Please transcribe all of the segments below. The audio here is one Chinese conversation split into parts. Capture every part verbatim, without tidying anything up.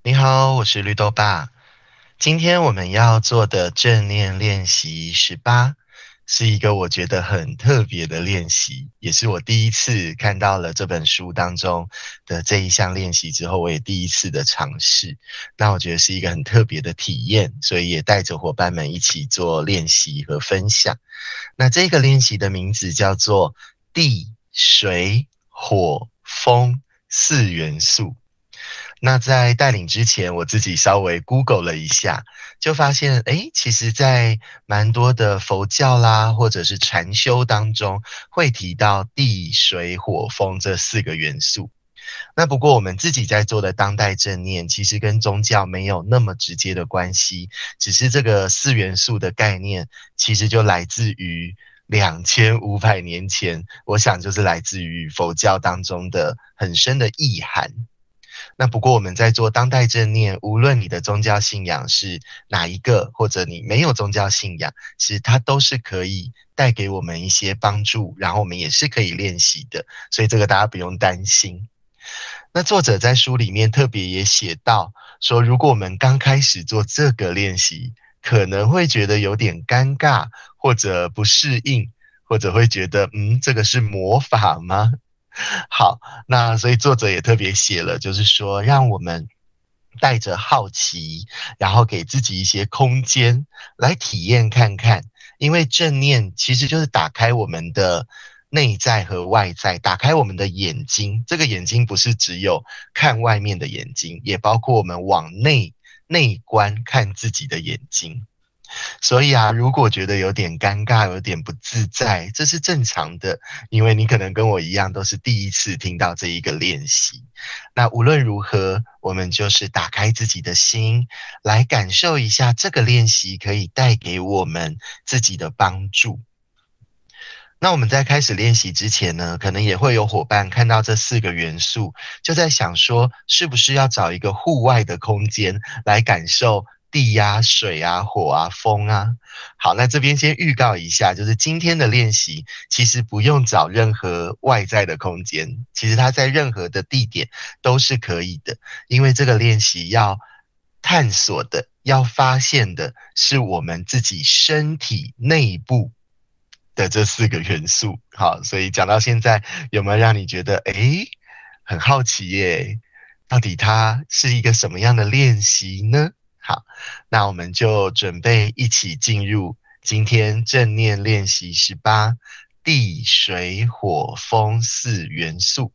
你好，我是绿豆爸。今天我们要做的正念练习十八，是一个我觉得很特别的练习，也是我第一次看到了这本书当中的这一项练习之后，我也第一次的尝试。那我觉得是一个很特别的体验，所以也带着伙伴们一起做练习和分享。那这个练习的名字叫做地、水、火、风四元素。那在带领之前，我自己稍微 Google 了一下，就发现，诶，其实在蛮多的佛教啦，或者是禅修当中，会提到地、水、火、风这四个元素。那不过我们自己在做的当代正念，其实跟宗教没有那么直接的关系，只是这个四元素的概念，其实就来自于两千五百年前，我想就是来自于佛教当中的很深的意涵。那不过我们在做当代正念，无论你的宗教信仰是哪一个，或者你没有宗教信仰，其实它都是可以带给我们一些帮助，然后我们也是可以练习的，所以这个大家不用担心。那作者在书里面特别也写到说，如果我们刚开始做这个练习，可能会觉得有点尴尬，或者不适应，或者会觉得嗯，这个是魔法吗？好，那所以作者也特别写了，就是说让我们带着好奇，然后给自己一些空间来体验看看。因为正念其实就是打开我们的内在和外在，打开我们的眼睛。这个眼睛不是只有看外面的眼睛，也包括我们往内内观看自己的眼睛。所以啊，如果觉得有点尴尬，有点不自在，这是正常的，因为你可能跟我一样都是第一次听到这一个练习。那无论如何，我们就是打开自己的心，来感受一下这个练习可以带给我们自己的帮助。那我们在开始练习之前呢，可能也会有伙伴看到这四个元素，就在想说，是不是要找一个户外的空间来感受地啊、水啊、火啊、风啊。好，那这边先预告一下，就是今天的练习其实不用找任何外在的空间，其实它在任何的地点都是可以的，因为这个练习要探索的、要发现的是我们自己身体内部的这四个元素。好，所以讲到现在，有没有让你觉得诶很好奇耶？到底它是一个什么样的练习呢？好，那我们就准备一起进入今天正念练习十八，地水火风四元素。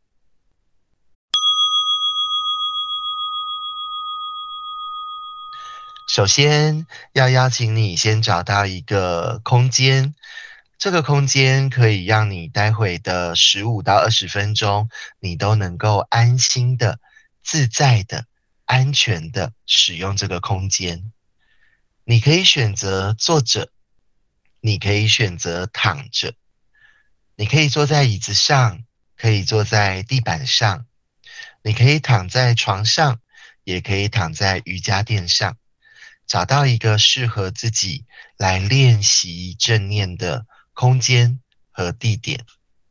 首先要邀请你先找到一个空间，这个空间可以让你待会的十五到二十分钟，你都能够安心的、自在的、安全的使用这个空间。你可以选择坐着，你可以选择躺着，你可以坐在椅子上，可以坐在地板上，你可以躺在床上，也可以躺在瑜伽垫上。找到一个适合自己来练习正念的空间和地点。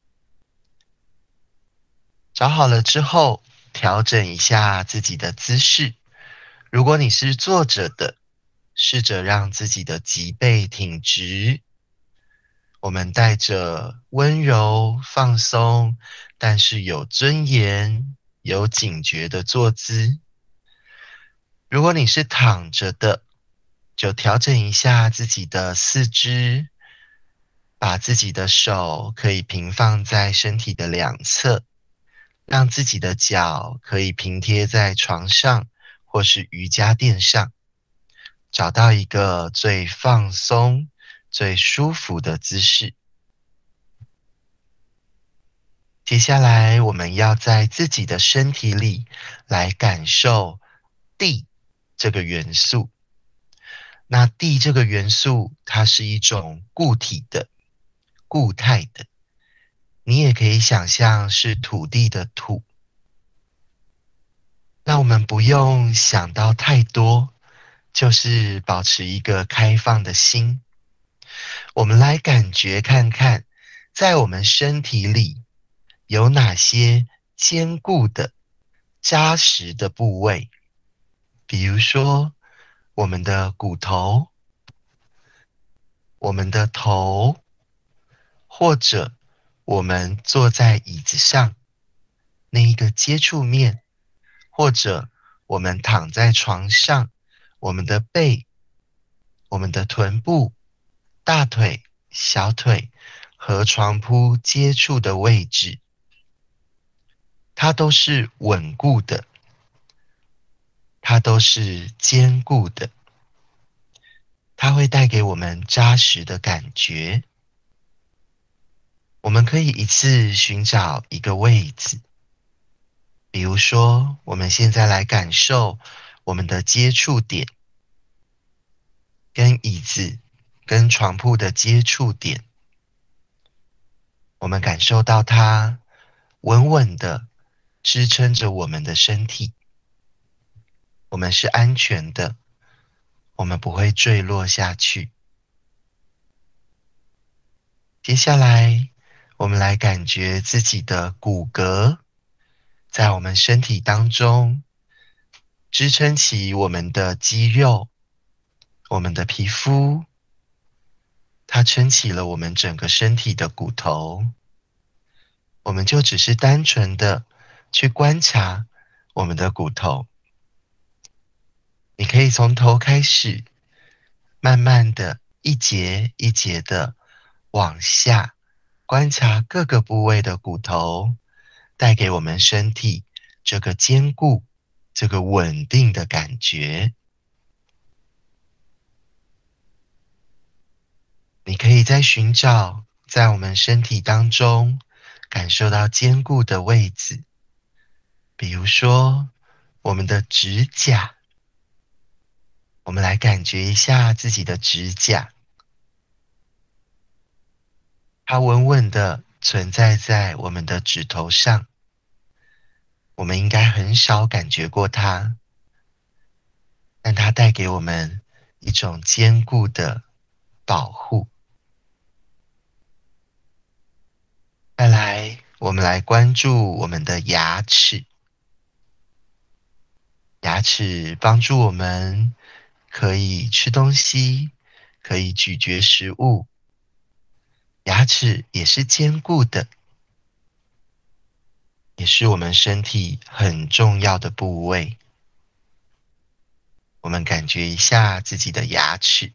找好了之后，调整一下自己的姿势。如果你是坐着的，试着让自己的脊背挺直。我们带着温柔、放松，但是有尊严、有警觉的坐姿。如果你是躺着的，就调整一下自己的四肢，把自己的手可以平放在身体的两侧，让自己的脚可以平贴在床上或是瑜伽垫上，找到一个最放松、最舒服的姿势。接下来我们要在自己的身体里来感受地这个元素。那地这个元素，它是一种固体的、固态的，你也可以想象是土地的土。那我们不用想到太多，就是保持一个开放的心。我们来感觉看看，在我们身体里有哪些坚固的、扎实的部位。 比如说我们的骨头、我们的头，或者我们坐在椅子上那一个接触面，或者我们躺在床上，我们的背、我们的臀部、大腿、小腿和床铺接触的位置，它都是稳固的，它都是坚固的，它会带给我们扎实的感觉。我们可以一次寻找一个位置，比如说我们现在来感受我们的接触点，跟椅子跟床铺的接触点，我们感受到它稳稳的支撑着我们的身体，我们是安全的，我们不会坠落下去。接下来我们来感觉自己的骨骼在我们身体当中支撑起我们的肌肉，我们的皮肤，它撑起了我们整个身体的骨头。我们就只是单纯的去观察我们的骨头。你可以从头开始，慢慢的一节一节的往下观察各个部位的骨头，带给我们身体这个坚固、这个稳定的感觉。你可以再寻找在我们身体当中感受到坚固的位置，比如说我们的指甲，我们来感觉一下自己的指甲，它稳稳的存在在我们的指头上，我们应该很少感觉过它，但它带给我们一种坚固的保护。再来，我们来关注我们的牙齿。牙齿帮助我们可以吃东西，可以咀嚼食物。牙齿也是坚固的，也是我们身体很重要的部位。我们感觉一下自己的牙齿。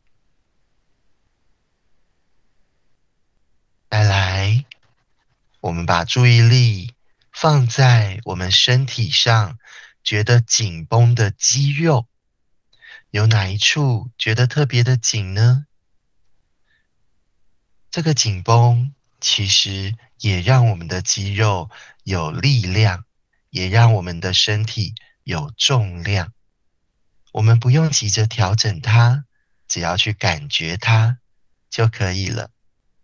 再来，我们把注意力放在我们身体上觉得紧绷的肌肉，有哪一处觉得特别的紧呢？这个紧绷其实也让我们的肌肉有力量，也让我们的身体有重量。我们不用急着调整它，只要去感觉它就可以了。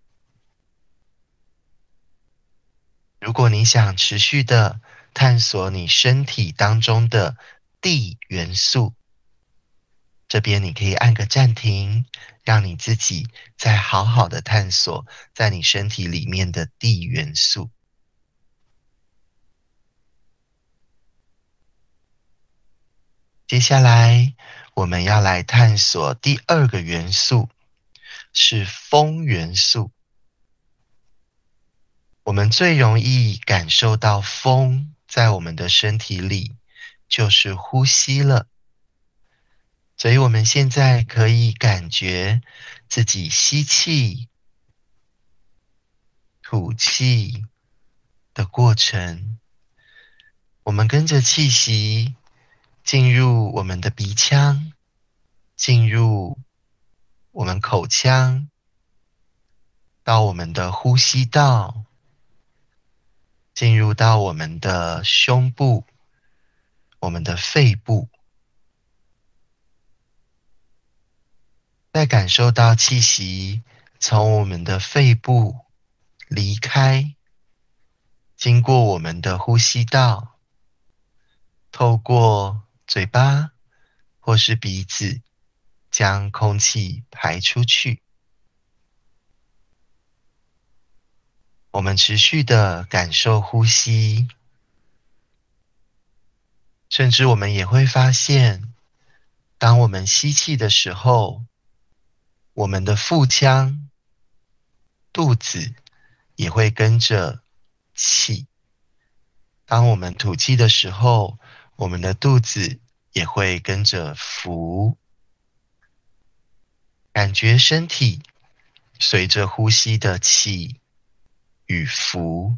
如果你想持续的探索你身体当中的地元素，这边你可以按个暂停，让你自己再好好的探索在你身体里面的地元素。接下来我们要来探索第二个元素，是风元素。我们最容易感受到风在我们的身体里，就是呼吸了。所以我们现在可以感觉自己吸气、吐气的过程。我们跟着气息进入我们的鼻腔，进入我们口腔，到我们的呼吸道，进入到我们的胸部，我们的肺部。再感受到气息从我们的肺部离开，经过我们的呼吸道，透过嘴巴或是鼻子将空气排出去。我们持续的感受呼吸， 甚至我们也会发现，当我们吸气的时候，我们的腹腔、肚子也会跟着气；当我们吐气的时候，我们的肚子也会跟着浮。感觉身体随着呼吸的起与伏，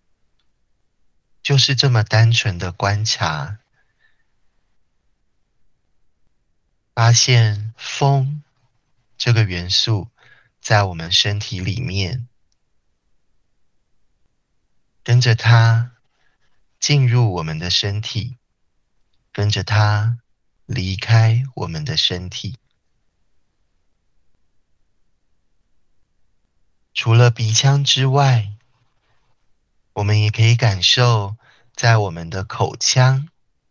就是这么单纯的观察，发现风这个元素在我们身体里面，跟着它进入我们的身体，跟着它离开我们的身体。除了鼻腔之外，我们也可以感受在我们的口腔，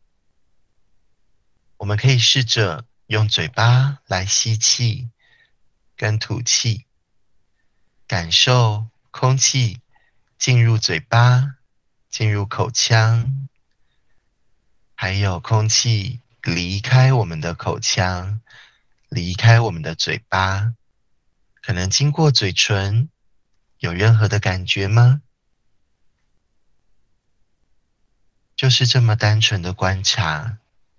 我们可以试着用嘴巴来吸气跟吐气，感受空气进入嘴巴，进入口腔，还有空气离开我们的口腔，离开我们的嘴巴，可能经过嘴唇，有任何的感觉吗？就是这么单纯的观察。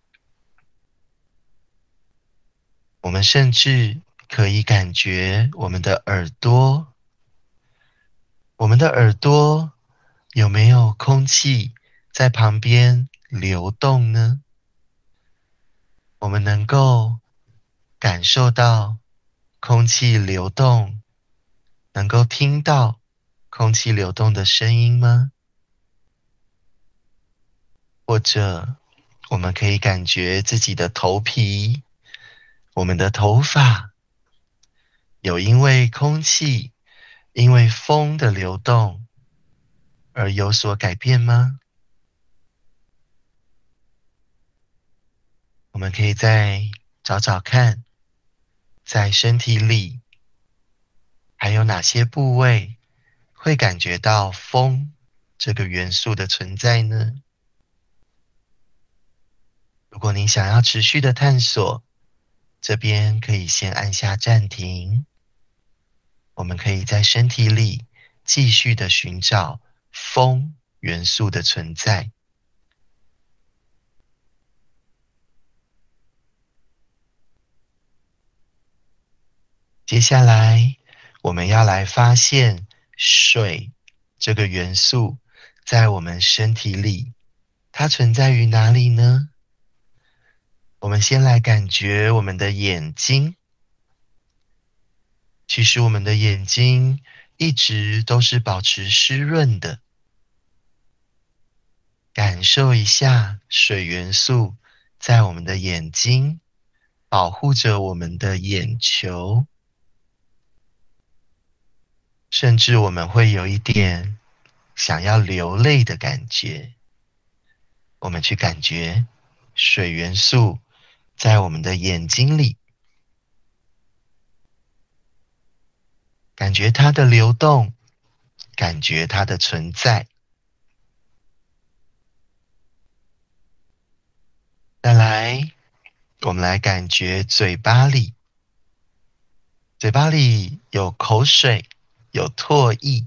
我们甚至可以感觉我们的耳朵，我们的耳朵有没有空气在旁边流动呢？我们能够感受到空气流动，能够听到空气流动的声音吗？或者我们可以感觉自己的头皮，我们的头发有因为空气，因为风的流动而有所改变吗？我们可以再找找看，在身体里还有哪些部位会感觉到风这个元素的存在呢？如果您想要持续的探索，这边可以先按下暂停。我们可以在身体里继续的寻找风元素的存在。接下来，我们要来发现水这个元素在我们身体里，它存在于哪里呢？我们先来感觉我们的眼睛。其实我们的眼睛一直都是保持湿润的。感受一下水元素在我们的眼睛，保护着我们的眼球。甚至我们会有一点想要流泪的感觉。我们去感觉水元素在我们的眼睛里，感觉它的流动，感觉它的存在。再来，我们来感觉嘴巴里，嘴巴里有口水，有唾液。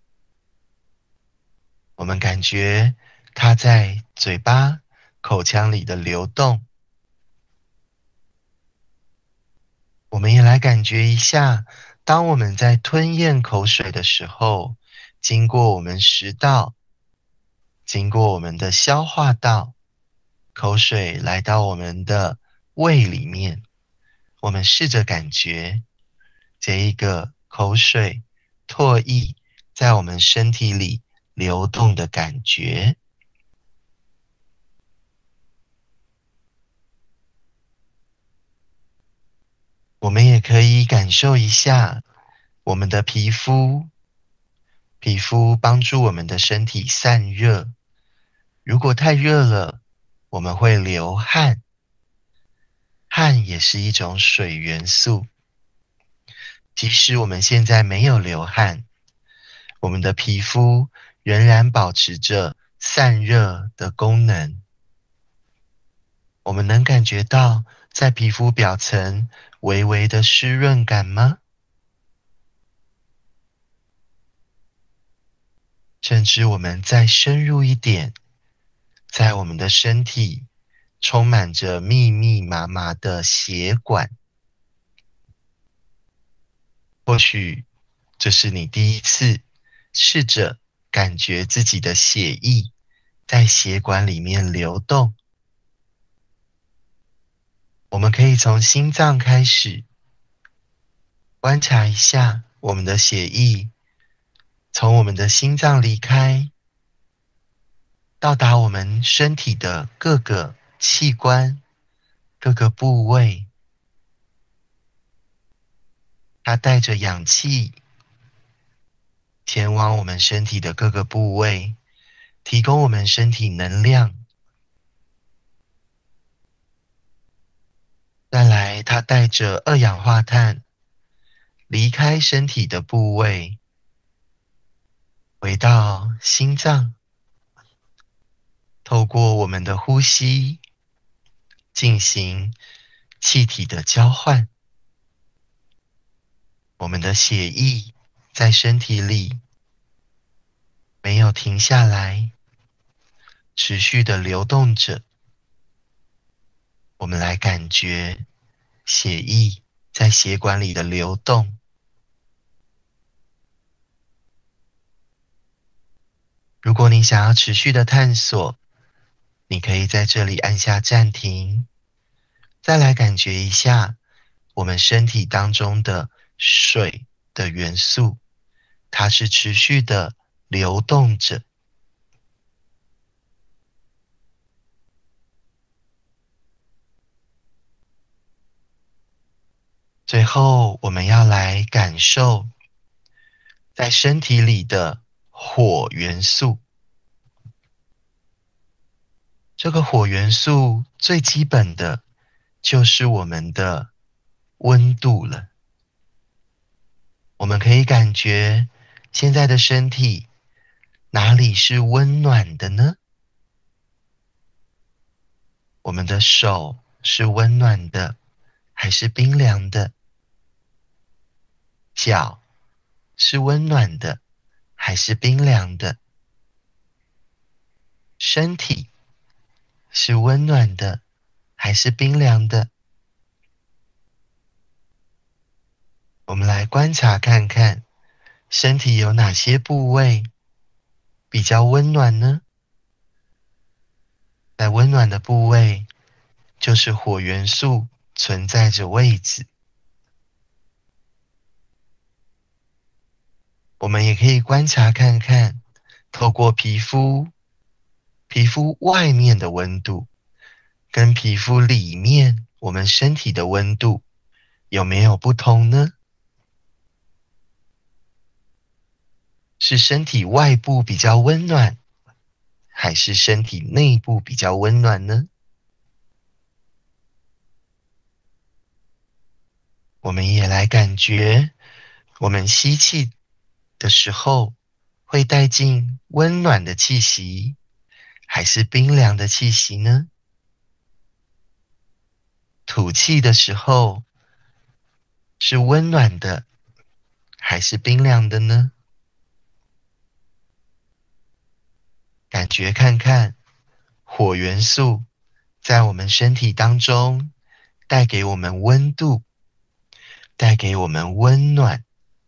我们感觉它在嘴巴、口腔里的流动。我们也来感觉一下，当我们在吞咽口水的时候，经过我们食道，经过我们的消化道，口水来到我们的胃里面，我们试着感觉这一个口水、唾液在我们身体里流动的感觉。我们也可以感受一下我们的皮肤，皮肤帮助我们的身体散热。如果太热了，我们会流汗，汗也是一种水元素。即使我们现在没有流汗，我们的皮肤仍然保持着散热的功能。 我们能感觉到在皮肤表层微微的湿润感吗？甚至我们再深入一点，在我们的身体充满着密密麻麻的血管。或许这是你第一次试着感觉自己的血液在血管里面流动。我们可以从心脏开始，观察一下我们的血液从我们的心脏离开，到达我们身体的各个器官、各个部位。它带着氧气前往我们身体的各个部位，提供我们身体能量。再来，它带着二氧化碳离开身体的部位，回到心脏，透过我们的呼吸进行气体的交换。我们的血液在身体里没有停下来，持续的流动着。我们来感觉血液在血管里的流动。如果你想要持续的探索，你可以在这里按下暂停，再来感觉一下我们身体当中的水的元素，它是持续的流动着。最后，我们要来感受在身体里的火元素。这个火元素最基本的就是我们的温度了。我们可以感觉现在的身体哪里是温暖的呢？我们的手是温暖的还是冰凉的？脚是温暖的还是冰凉的？身体是温暖的还是冰凉的？我们来观察看看，身体有哪些部位比较温暖呢？在温暖的部位，就是火元素存在着位置。我们也可以观察看看，透过皮肤，皮肤外面的温度，跟皮肤里面我们身体的温度有没有不同呢？是身体外部比较温暖，还是身体内部比较温暖呢？我们也来感觉，我们吸气的时候会带进温暖的气息，还是冰凉的气息呢？吐气的时候是温暖的，还是冰凉的呢？感觉看看火元素在我们身体当中带给我们温度，带给我们温暖。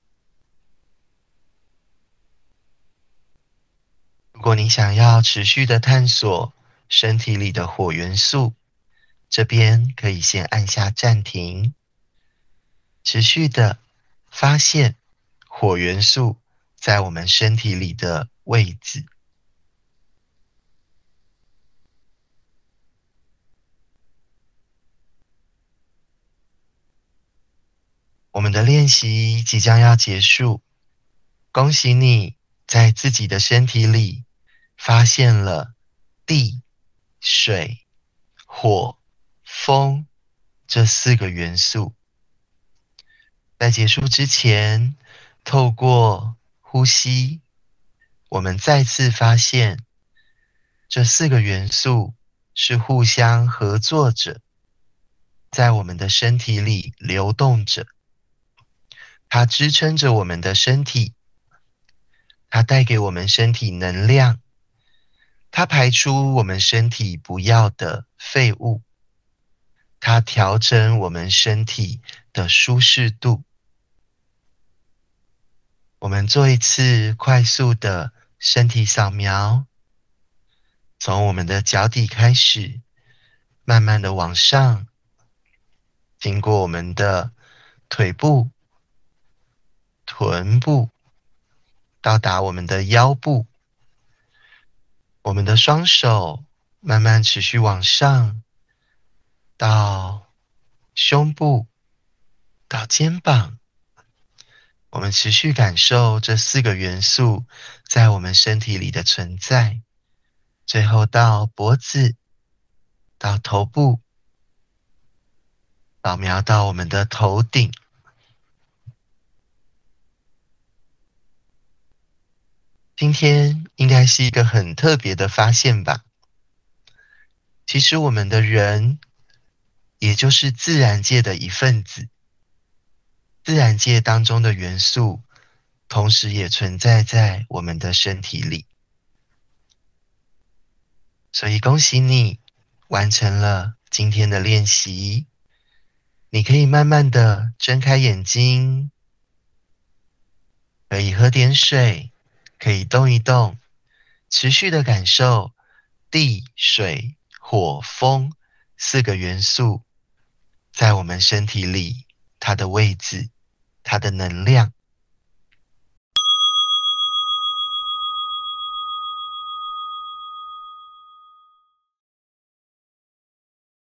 如果你想要持续的探索身体里的火元素，这边可以先按下暂停，持续的发现火元素在我们身体里的位置。我们的练习即将要结束，恭喜你在自己的身体里发现了地、水、火、风这四个元素。在结束之前，透过呼吸，我们再次发现这四个元素是互相合作着，在我们的身体里流动着。它支撑着我们的身体，它带给我们身体能量，它排出我们身体不要的废物，它调整我们身体的舒适度。我们做一次快速的身体扫描，从我们的脚底开始，慢慢的往上，经过我们的腿部、臀部，到达我们的腰部。我们的双手慢慢持续往上，到胸部，到肩膀。我们持续感受这四个元素在我们身体里的存在，最后到脖子，到头部，扫描到我们的头顶。今天应该是一个很特别的发现吧？其实我们的人，也就是自然界的一份子，自然界当中的元素，同时也存在在我们的身体里。所以恭喜你完成了今天的练习，你可以慢慢的睁开眼睛，可以喝点水，可以动一动，持续的感受地、水、火、风四个元素在我们身体里它的位置，它的能量。